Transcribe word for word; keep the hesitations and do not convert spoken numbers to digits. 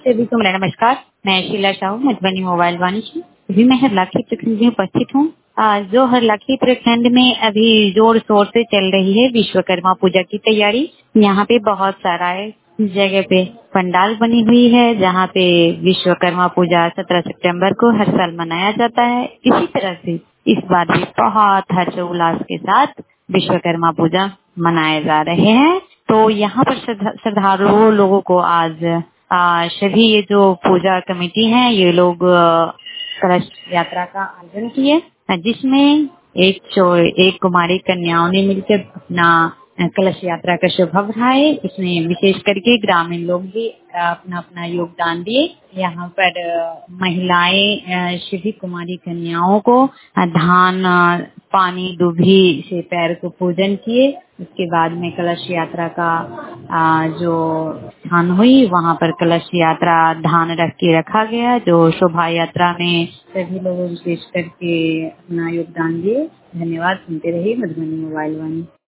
सभी को मेरा नमस्कार। मैं शीला साहू मधुबनी मोबाइल वाणी से अभी मैं हरलाखी प्रखंड में उपस्थित हूँ। आ, जो हरलाखी प्रखंड में अभी जोर शोर से चल रही है विश्वकर्मा पूजा की तैयारी। यहाँ पे बहुत सारा जगह पे पंडाल बनी हुई है जहाँ पे विश्वकर्मा पूजा सत्रह सितंबर को हर साल मनाया जाता है। इसी तरह से इस बार भी बहुत हर्षोल्लास के साथ विश्वकर्मा पूजा मनाए जा रहे हैं। तो यहाँ पर श्रद्धा- श्रद्धालुओं लोगों को आज आ, सभी ये जो पूजा कमेटी है ये लोग आ, कलश यात्रा का आयोजन किए, जिसमें एक चो एक कुमारी कन्याओं ने मिलकर अपना अ, कलश यात्रा का शोभा बढ़ाए। इसमें विशेष करके ग्रामीण लोग भी अ, अपना अपना योगदान दिए। यहाँ पर अ, महिलाएं अ, सभी कुमारी कन्याओं को अ, धान अ, पानी दूभी से पैर को पूजन किए। उसके बाद में कलश यात्रा का आ, जो स्थान हुई वहाँ पर कलश यात्रा धान रख के रखा गया, जो शोभा यात्रा में सभी लोगों विशेष करके अपना योगदान दिए। धन्यवाद। सुनते रहिए मधुबनी मोबाइल वाणी।